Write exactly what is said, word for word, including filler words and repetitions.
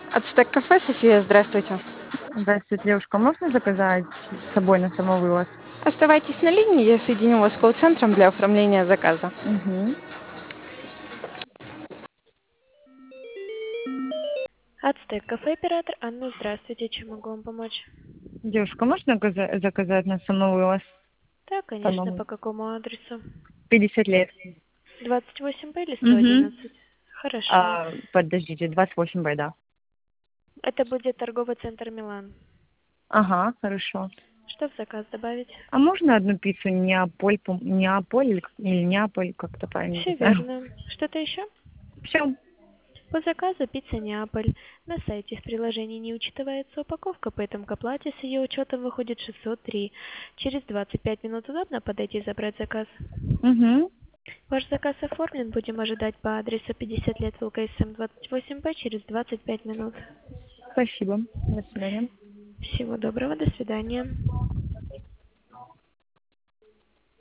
Ацтек кафе, София, здравствуйте. Здравствуйте, девушка. Можно заказать с собой на самовывоз? Оставайтесь на линии, я соединю вас с колл-центром для оформления заказа. Угу. Ацтек кафе оператор Анна, здравствуйте, чем могу вам помочь? Девушка, можно газа- заказать на самовывоз? Да, конечно, Самому. по какому адресу? пятьдесят лет. двадцать восемь Б или сто Угу. одиннадцать? Хорошо. А, подождите, двадцать восемь Б, да. Это будет торговый центр Милан. Ага, хорошо. Что в заказ добавить? А можно одну пиццу Неаполь, пом- Неаполь или, как- или Неаполь, как-то правильно, Все не знаю. верно. Что-то еще? Все. По заказу пицца Неаполь. На сайте в приложении не учитывается упаковка, поэтому к оплате с ее учетом выходит шестьсот три. Через двадцать пять минут удобно подойти и забрать заказ? Угу. Ваш заказ оформлен. Будем ожидать по адресу пятьдесят лет ВЛКСМ двадцать восемь Б через двадцать пять минут. Спасибо. До свидания. Всего доброго. До свидания.